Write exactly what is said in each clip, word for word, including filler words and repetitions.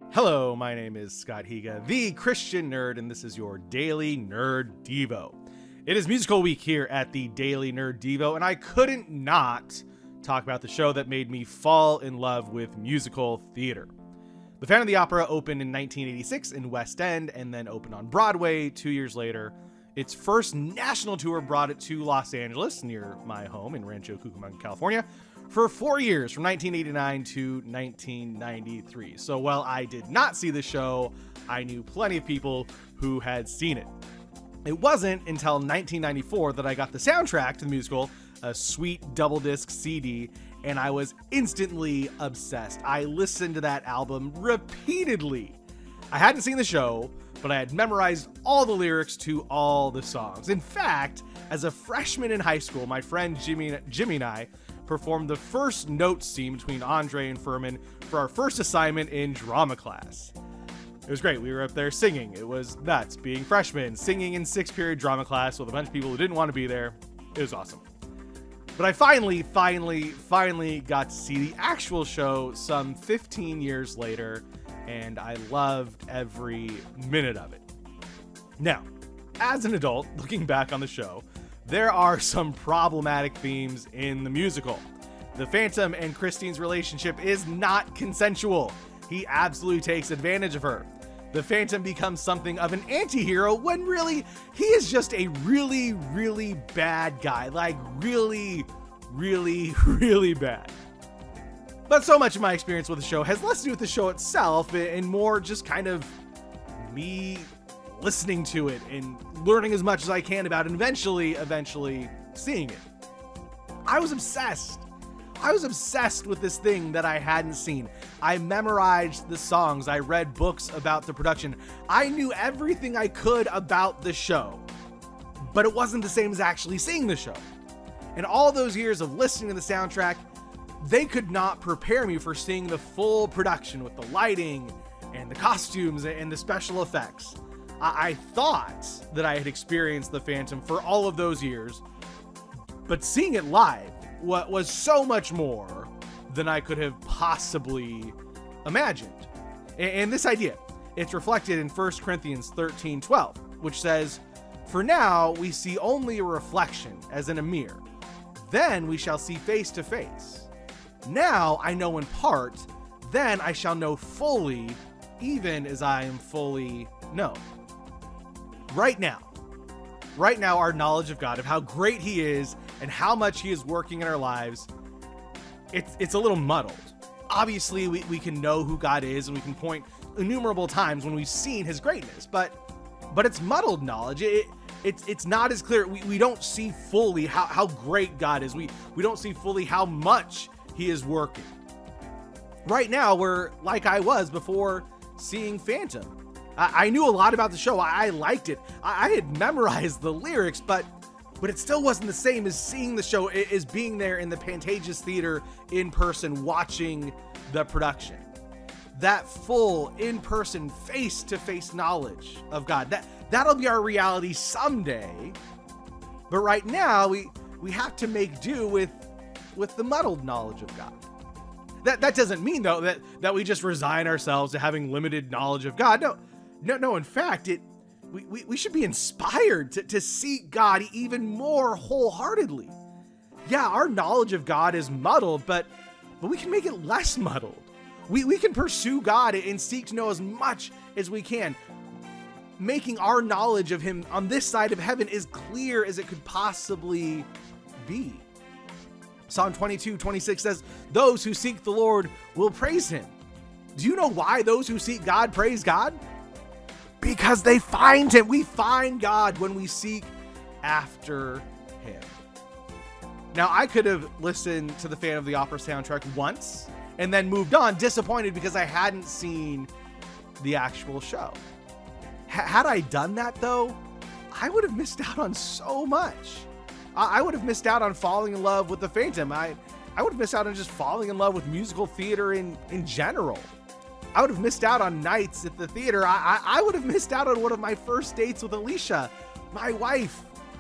Hello, my name is Scott Higa, the Christian Nerd, and this is your Daily Nerd Devo. It is musical week here at the Daily Nerd Devo, and I couldn't not talk about the show that made me fall in love with musical theater. The Phantom of the Opera opened in nineteen eighty-six in West End and then opened on Broadway two years later. Its first national tour brought it to Los Angeles, near my home in Rancho Cucamonga, California, for four years, from nineteen eighty-nine to nineteen ninety-three. So while I did not see the show, I knew plenty of people who had seen it. It wasn't until nineteen ninety-four that I got the soundtrack to the musical, a sweet double disc C D, and I was instantly obsessed. I listened to that album repeatedly. I hadn't seen the show, but I had memorized all the lyrics to all the songs. In fact, as a freshman in high school, my friend Jimmy, Jimmy and I performed the first note scene between Andre and Furman for our first assignment in drama class. It was great. We were up there singing. It was nuts being freshmen, singing in sixth period drama class with a bunch of people who didn't want to be there. It was awesome. But I finally, finally, finally got to see the actual show some fifteen years later, and I loved every minute of it. Now, as an adult, looking back on the show, there are some problematic themes in the musical. The Phantom and Christine's relationship is not consensual. He absolutely takes advantage of her. The Phantom becomes something of an anti-hero when really he is just a really, really bad guy. Like really, really, really bad. But so much of my experience with the show has less to do with the show itself and more just kind of me listening to it and learning as much as I can about it, and eventually, eventually seeing it. I was obsessed. I was obsessed with this thing that I hadn't seen. I memorized the songs. I read books about the production. I knew everything I could about the show, but it wasn't the same as actually seeing the show. And all those years of listening to the soundtrack, they could not prepare me for seeing the full production with the lighting and the costumes and the special effects. I thought that I had experienced the Phantom for all of those years, but seeing it live was so much more than I could have possibly imagined. And this idea, it's reflected in First Corinthians thirteen twelve, which says, "For now we see only a reflection as in a mirror. Then we shall see face to face. Now I know in part, then I shall know fully, even as I am fully known." Right now, right now, our knowledge of God, of how great he is and how much he is working in our lives, it's it's a little muddled. Obviously, we, we can know who God is and we can point innumerable times when we've seen his greatness, but but it's muddled knowledge. It, it's it's not as clear. We, we don't see fully how, how great God is. We, we don't see fully how much he is working. Right now, we're like I was before seeing Phantom. I knew a lot about the show. I liked it. I had memorized the lyrics, but but it still wasn't the same as seeing the show, as being there in the Pantages Theater in person, watching the production. That full in-person, face-to-face knowledge of God, that that'll be our reality someday. But right now, we we have to make do with with the muddled knowledge of God. That that doesn't mean though that that we just resign ourselves to having limited knowledge of God. No. No, no, in fact, it we, we, we should be inspired to, to seek God even more wholeheartedly. Yeah, our knowledge of God is muddled, but but we can make it less muddled. We, we can pursue God and seek to know as much as we can, making our knowledge of him on this side of heaven as clear as it could possibly be. Psalm twenty-two twenty-six says, "Those who seek the Lord will praise him." Do you know why those who seek God praise God? Because they find him. We find God when we seek after him. Now, I could have listened to the Phantom of the Opera soundtrack once and then moved on, disappointed because I hadn't seen the actual show. H- had I done that, though, I would have missed out on so much. I, I would have missed out on falling in love with the Phantom. I, I would have missed out on just falling in love with musical theater in, in general. I would have missed out on nights at the theater. I, I, I would have missed out on one of my first dates with Alicia, my wife.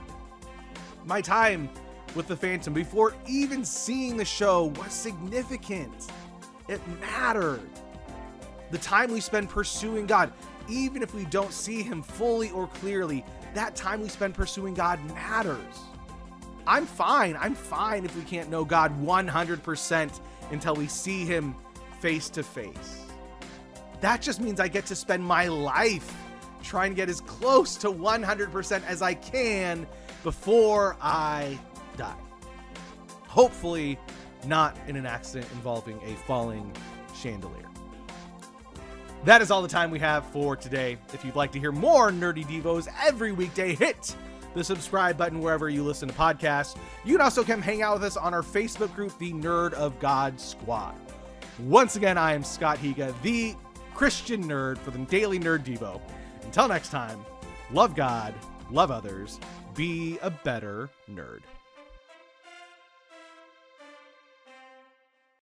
My time with the Phantom before even seeing the show was significant. It mattered. The time we spend pursuing God, even if we don't see him fully or clearly, that time we spend pursuing God matters. I'm fine. I'm fine if we can't know God one hundred percent until we see him face to face. That just means I get to spend my life trying to get as close to one hundred percent as I can before I die. Hopefully not in an accident involving a falling chandelier. That is all the time we have for today. If you'd like to hear more Nerdy Devos every weekday, hit the subscribe button wherever you listen to podcasts. You can also come hang out with us on our Facebook group, the Nerd of God Squad. Once again, I am Scott Higa, the Christian nerd for the Daily Nerd Devo. Until next time, love God, love others, be a better nerd.